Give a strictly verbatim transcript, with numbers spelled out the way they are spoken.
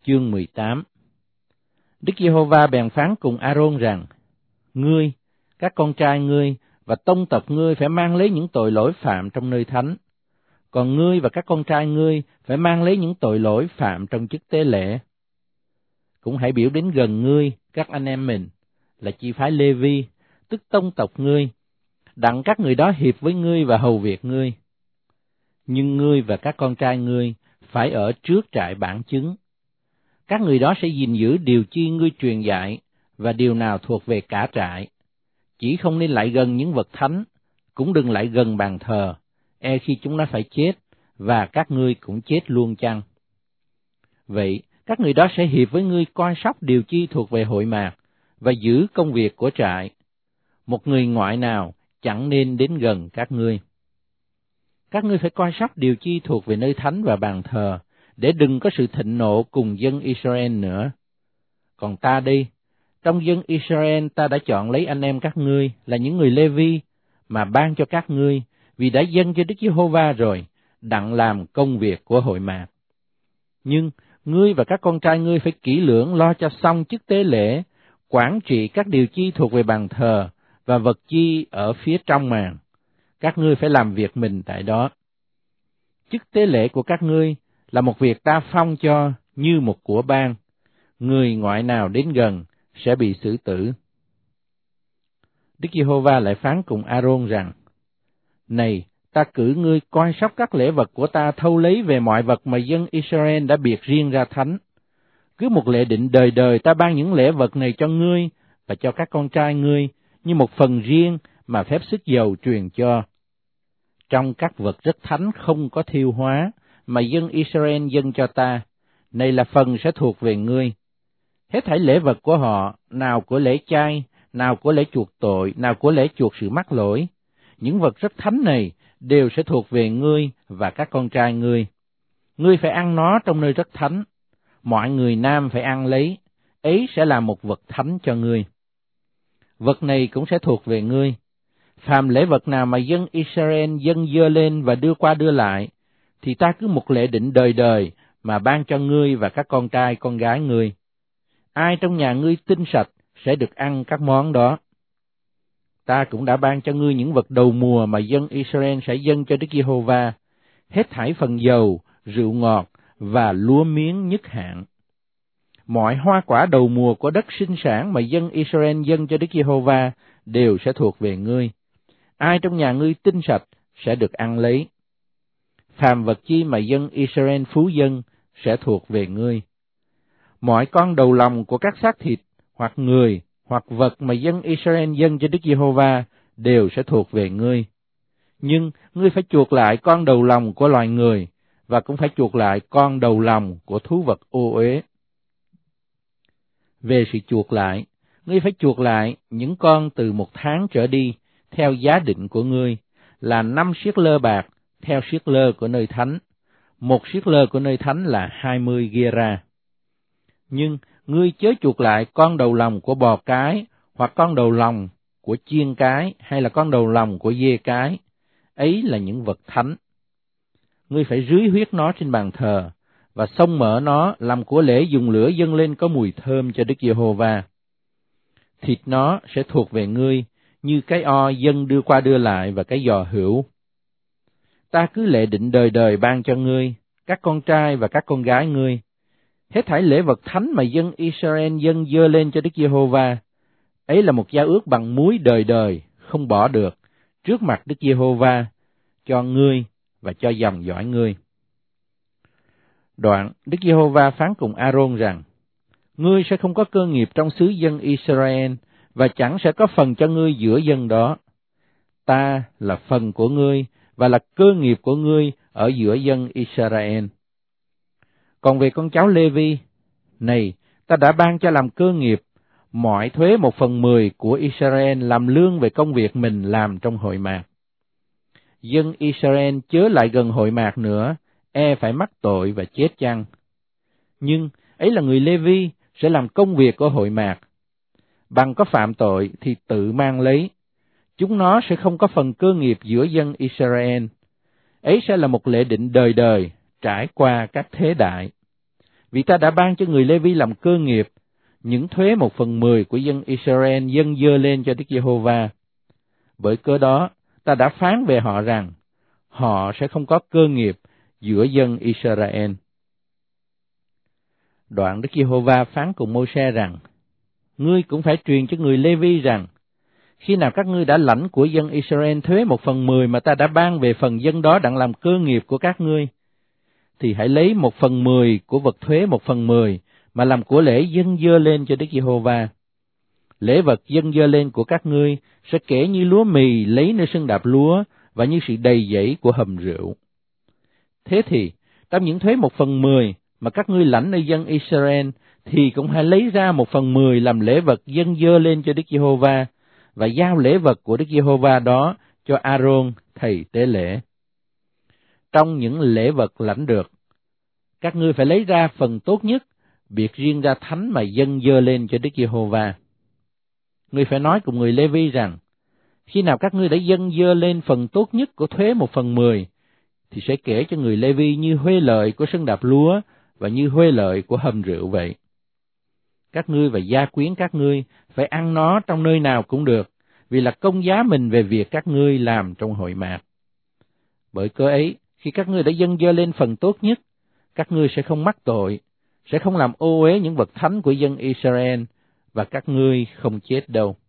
chương mười tám. Đức Giê-hô-va bèn phán cùng A-rôn rằng: Ngươi, các con trai ngươi và tông tộc ngươi phải mang lấy những tội lỗi phạm trong nơi thánh, còn ngươi và các con trai ngươi phải mang lấy những tội lỗi phạm trong chức tế lễ. Cũng hãy biểu đến gần ngươi các anh em mình là chi phái Lê-vi, tức tông tộc ngươi, đặng các người đó hiệp với ngươi và hầu việc ngươi. Nhưng ngươi và các con trai ngươi phải ở trước trại bản chứng. Các người đó sẽ gìn giữ điều chi ngươi truyền dạy và điều nào thuộc về cả trại. Chỉ không nên lại gần những vật thánh, cũng đừng lại gần bàn thờ, e khi chúng nó phải chết, và các ngươi cũng chết luôn chăng. Vậy, các người đó sẽ hiệp với ngươi coi sóc điều chi thuộc về hội mạc, và giữ công việc của trại. Một người ngoại nào chẳng nên đến gần các ngươi. Các ngươi phải coi sóc điều chi thuộc về nơi thánh và bàn thờ, để đừng có sự thịnh nộ cùng dân Israel nữa. Còn ta đây, trong dân Israel ta đã chọn lấy anh em các ngươi là những người Lê-vi, mà ban cho các ngươi, vì đã dâng cho Đức Giê-hô-va rồi, đặng làm công việc của hội mạc. Nhưng ngươi và các con trai ngươi phải kỹ lưỡng lo cho xong chức tế lễ, quản trị các điều chi thuộc về bàn thờ và vật chi ở phía trong màn. Các ngươi phải làm việc mình tại đó. Chức tế lễ của các ngươi là một việc ta phong cho như một của ban. Người ngoại nào đến gần sẽ bị xử tử. Đức Giê-hô-va lại phán cùng A-rôn rằng: Này, ta cử ngươi coi sóc các lễ vật của ta thâu lấy về mọi vật mà dân Israel đã biệt riêng ra thánh. Cứ một lệ định đời đời ta ban những lễ vật này cho ngươi và cho các con trai ngươi như một phần riêng mà phép sức dầu truyền cho. Trong các vật rất thánh không có thiêu hóa mà dân Israel dâng cho ta, này là phần sẽ thuộc về ngươi. Hết thảy lễ vật của họ, nào của lễ chay, nào của lễ chuộc tội, nào của lễ chuộc sự mắc lỗi, những vật rất thánh này đều sẽ thuộc về ngươi và các con trai ngươi. Ngươi phải ăn nó trong nơi rất thánh. Mọi người nam phải ăn lấy, ấy sẽ là một vật thánh cho ngươi. Vật này cũng sẽ thuộc về ngươi. Phàm lễ vật nào mà dân Israel dâng dơ lên và đưa qua đưa lại, thì ta cứ một lệ định đời đời mà ban cho ngươi và các con trai con gái ngươi. Ai trong nhà ngươi tinh sạch sẽ được ăn các món đó. Ta cũng đã ban cho ngươi những vật đầu mùa mà dân Israel sẽ dâng cho Đức Giê-hô-va, hết thảy phần dầu, rượu ngọt và lúa miếng nhất hạn. Mọi hoa quả đầu mùa của đất sinh sản mà dân Israel dâng cho Đức Giê-hô-va đều sẽ thuộc về ngươi. Ai trong nhà ngươi tinh sạch sẽ được ăn lấy. Phàm vật chi mà dân Israel phú dâng sẽ thuộc về ngươi. Mọi con đầu lòng của các xác thịt, hoặc người, hoặc vật mà dân Israel dâng cho Đức Giê-hô-va đều sẽ thuộc về ngươi. Nhưng ngươi phải chuộc lại con đầu lòng của loài người, và cũng phải chuộc lại con đầu lòng của thú vật ô uế. Về sự chuộc lại, ngươi phải chuộc lại những con từ một tháng trở đi, theo giá định của ngươi, là năm siết lơ bạc, theo siết lơ của nơi thánh. Một siết lơ của nơi thánh là hai mươi gera. Nhưng ngươi chớ chuộc lại con đầu lòng của bò cái, hoặc con đầu lòng của chiên cái, hay là con đầu lòng của dê cái. Ấy là những vật thánh. Ngươi phải rưới huyết nó trên bàn thờ, và xông mở nó làm của lễ dùng lửa dâng lên có mùi thơm cho Đức Giê-hô-va. Thịt nó sẽ thuộc về ngươi, như cái o dân đưa qua đưa lại và cái giò hữu. Ta cứ lệ định đời đời ban cho ngươi, các con trai và các con gái ngươi, hết thảy lễ vật thánh mà dân Israel dâng dơ lên cho Đức Giê-hô-va. Ấy là một giao ước bằng muối đời đời, không bỏ được, trước mặt Đức Giê-hô-va, cho ngươi và cho dòng dõi ngươi. Đoạn, Đức Giê-hô-va phán cùng A-rôn rằng: Ngươi sẽ không có cơ nghiệp trong xứ dân Israel, và chẳng sẽ có phần cho ngươi giữa dân đó. Ta là phần của ngươi, và là cơ nghiệp của ngươi ở giữa dân Israel. Còn về con cháu Lê-vi, này, ta đã ban cho làm cơ nghiệp, mọi thuế một phần mười của Israel làm lương về công việc mình làm trong hội mạc. Dân Israel chớ lại gần hội mạc nữa, e phải mắc tội và chết chăng. Nhưng ấy là người Lê-vi sẽ làm công việc của hội mạc. Bằng có phạm tội thì tự mang lấy. Chúng nó sẽ không có phần cơ nghiệp giữa dân Israel. Ấy sẽ là một lệ định đời đời, trải qua các thế đại. vì ta đã ban cho người Lê-vi làm cơ nghiệp những thuế một phần mười của dân Israel dâng dơ lên cho Đức Giê-hô-va. Bởi cớ đó, ta đã phán về họ rằng, họ sẽ không có cơ nghiệp giữa dân Israel. Đoạn Đức Giê-hô-va phán cùng Mô-se rằng, ngươi cũng phải truyền cho người Lê-vi rằng, khi nào các ngươi đã lãnh của dân Israel thuế một phần mười mà ta đã ban về phần dân đó đặng làm cơ nghiệp của các ngươi, thì hãy lấy một phần mười của vật thuế một phần mười mà làm của lễ dâng dơ lên cho Đức Giê-hô-va. Lễ vật dâng dơ lên của các ngươi sẽ kể như lúa mì lấy nơi sân đạp lúa và như sự đầy dẫy của hầm rượu. Thế thì, trong những thuế một phần mười mà các ngươi lãnh nơi dân Israel, thì cũng hãy lấy ra một phần mười làm lễ vật dâng dơ lên cho Đức Giê-hô-va, và giao lễ vật của Đức Giê-hô-va đó cho A-rôn thầy tế lễ. Trong những lễ vật lãnh được, các ngươi phải lấy ra phần tốt nhất, biệt riêng ra thánh mà dâng dơ lên cho Đức Giê-hô-va. Ngươi phải nói cùng người Lê-vi rằng, khi nào các ngươi đã dâng dơ lên phần tốt nhất của thuế một phần mười, thì sẽ kể cho người Lê-vi như huê lợi của sân đạp lúa và như huê lợi của hầm rượu vậy. Các ngươi và gia quyến các ngươi phải ăn nó trong nơi nào cũng được, vì là công giá mình về việc các ngươi làm trong hội mạc. Bởi cớ ấy, khi các ngươi đã dâng dơ lên phần tốt nhất, các ngươi sẽ không mắc tội, sẽ không làm ô uế những vật thánh của dân Israel, và các ngươi không chết đâu.